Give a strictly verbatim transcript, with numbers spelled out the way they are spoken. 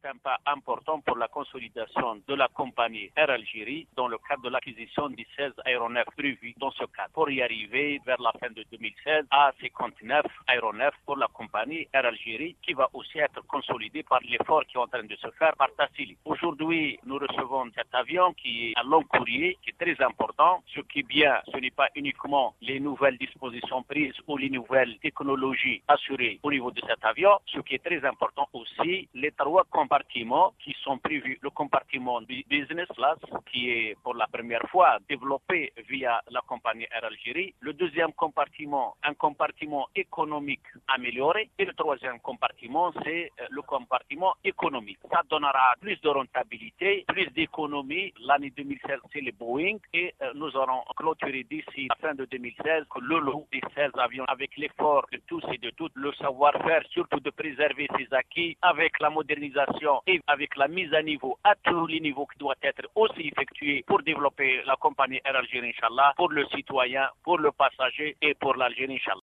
un pas important pour la consolidation de la compagnie Air Algérie dans le cadre de l'acquisition des seize aéronefs prévus dans ce cadre. Pour y arriver vers la fin de deux mille seize à cinquante-neuf aéronefs pour la compagnie Air Algérie qui va aussi être consolidée par l'effort qui est en train de se faire par Tassili. Aujourd'hui, nous recevons cet avion qui est un long courrier, qui est très important. Ce qui est bien, ce n'est pas uniquement les nouvelles dispositions prises ou les nouvelles technologies assurées au niveau de cet avion. Ce qui est très important aussi, les trois compartiments qui sont prévus. Le compartiment business class, qui est pour la première fois développé via la compagnie Air Algérie. Le deuxième compartiment, un compartiment économique amélioré. Et le troisième compartiment, c'est le compartiment économique. Ça donnera plus de rentabilité, plus d'économie. L'année deux mille seize, c'est les Boeing. Et nous aurons clôturé d'ici la fin de deux mille seize le lot des seize avions avec l'effort de tous et de toutes, le savoir-faire, surtout de préserver ces acquis avec la modernisation et avec la mise à niveau à tous les niveaux qui doit être aussi effectuée pour développer la compagnie Air Algérie, Inch'Allah, pour le citoyen, pour le passager et pour l'Algérie, Inch'Allah.